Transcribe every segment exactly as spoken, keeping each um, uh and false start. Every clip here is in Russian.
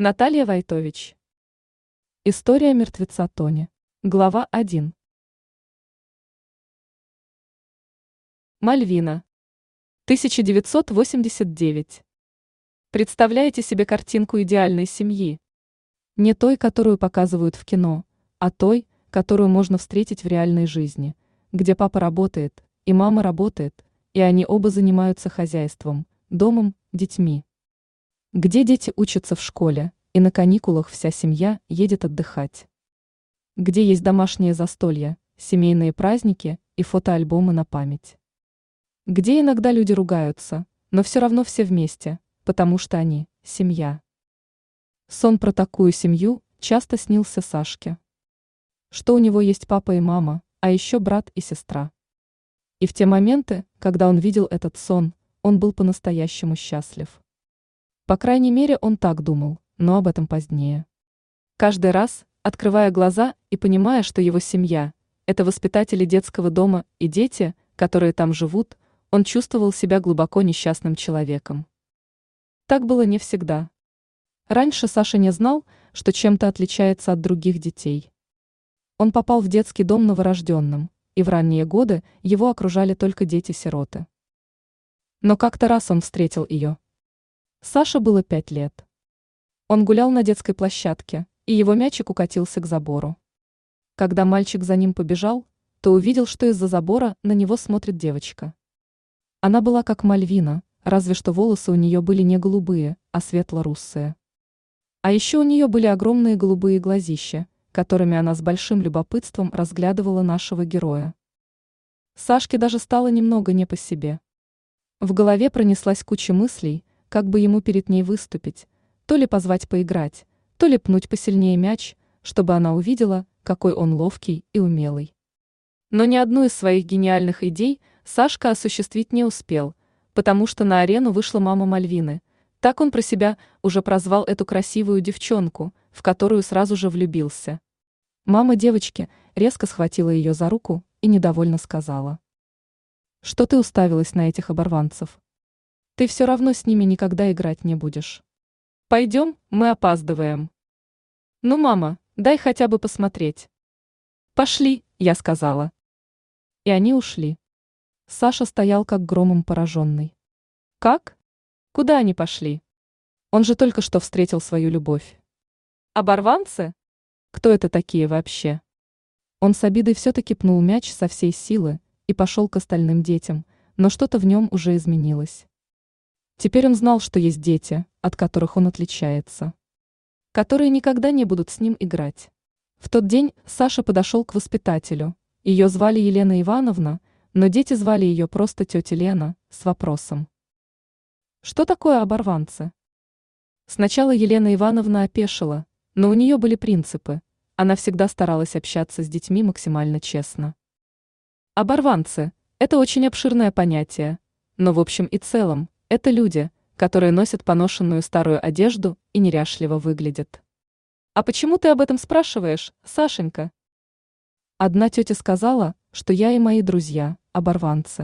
Наталья Войтович. История мертвеца Тони. Глава один. Мальвина. тысяча девятьсот восемьдесят девять. Представляете себе картинку идеальной семьи? Не той, которую показывают в кино, а той, которую можно встретить в реальной жизни, где папа работает, и мама работает, и они оба занимаются хозяйством, домом, детьми. Где дети учатся в школе, и на каникулах вся семья едет отдыхать. Где есть домашние застолья, семейные праздники и фотоальбомы на память. Где иногда люди ругаются, но все равно все вместе, потому что они – семья. Сон про такую семью часто снился Сашке. Что у него есть папа и мама, а еще брат и сестра. И в те моменты, когда он видел этот сон, он был по-настоящему счастлив. По крайней мере, он так думал, но об этом позднее. Каждый раз, открывая глаза и понимая, что его семья – это воспитатели детского дома и дети, которые там живут, он чувствовал себя глубоко несчастным человеком. Так было не всегда. Раньше Саша не знал, что чем-то отличается от других детей. Он попал в детский дом новорожденным, и в ранние годы его окружали только дети-сироты. Но как-то раз он встретил ее. Саше было пять лет. Он гулял на детской площадке, и его мячик укатился к забору. Когда мальчик за ним побежал, то увидел, что из-за забора на него смотрит девочка. Она была как Мальвина, разве что волосы у нее были не голубые, а светло-русые. А еще у нее были огромные голубые глазища, которыми она с большим любопытством разглядывала нашего героя. Сашке даже стало немного не по себе. В голове пронеслась куча мыслей, как бы ему перед ней выступить, то ли позвать поиграть, то ли пнуть посильнее мяч, чтобы она увидела, какой он ловкий и умелый. Но ни одну из своих гениальных идей Сашка осуществить не успел, потому что на арену вышла мама Мальвины. Так он про себя уже прозвал эту красивую девчонку, в которую сразу же влюбился. Мама девочки резко схватила ее за руку и недовольно сказала: «Что ты уставилась на этих оборванцев? Ты все равно с ними никогда играть не будешь. Пойдем, мы опаздываем». «Ну, мама, дай хотя бы посмотреть». «Пошли», я сказала. И они ушли. Саша стоял как громом пораженный. Как? Куда они пошли? Он же только что встретил свою любовь. Оборванцы? Кто это такие вообще? Он с обидой все-таки пнул мяч со всей силы и пошел к остальным детям, но что-то в нем уже изменилось. Теперь он знал, что есть дети, от которых он отличается, которые никогда не будут с ним играть. В тот день Саша подошел к воспитателю. Ее звали Елена Ивановна, но дети звали ее просто тетя Лена, с вопросом: «Что такое оборванцы?» Сначала Елена Ивановна опешила, но у нее были принципы. Она всегда старалась общаться с детьми максимально честно. Оборванцы – это очень обширное понятие, но в общем и целом это люди, которые носят поношенную старую одежду и неряшливо выглядят. «А почему ты об этом спрашиваешь, Сашенька?» Одна тетя сказала, что я и мои друзья – оборванцы.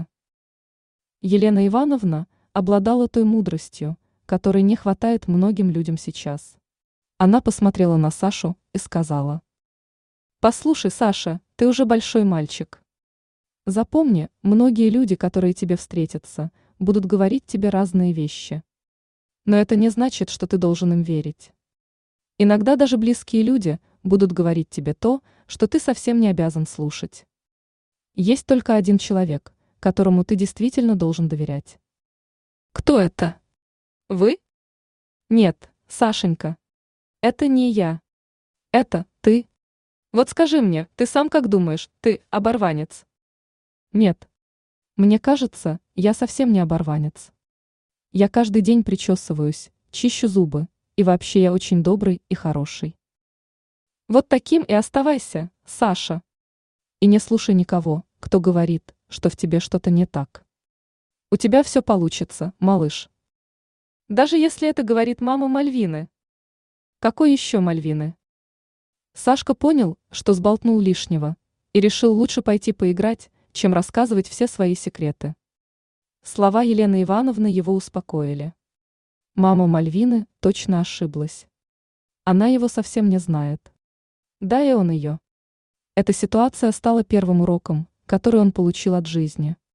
Елена Ивановна обладала той мудростью, которой не хватает многим людям сейчас. Она посмотрела на Сашу и сказала: «Послушай, Саша, ты уже большой мальчик. Запомни, многие люди, которые тебе встретятся, будут говорить тебе разные вещи. Но это не значит, что ты должен им верить. Иногда даже близкие люди будут говорить тебе то, что ты совсем не обязан слушать. Есть только один человек, которому ты действительно должен доверять». «Кто это? Вы?» «Нет, Сашенька. Это не я. Это ты. Вот скажи мне, ты сам как думаешь, ты оборванец?» «Нет. Мне кажется, я совсем не оборванец. Я каждый день причесываюсь, чищу зубы, и вообще я очень добрый и хороший». «Вот таким и оставайся, Саша. И не слушай никого, кто говорит, что в тебе что-то не так. У тебя все получится, малыш. Даже если это говорит мама Мальвины». «Какой еще Мальвины?» Сашка понял, что сболтнул лишнего, и решил лучше пойти поиграть, чем рассказывать все свои секреты. Слова Елены Ивановны его успокоили. Мама Мальвины точно ошиблась. Она его совсем не знает. Да и он ее. Эта ситуация стала первым уроком, который он получил от жизни.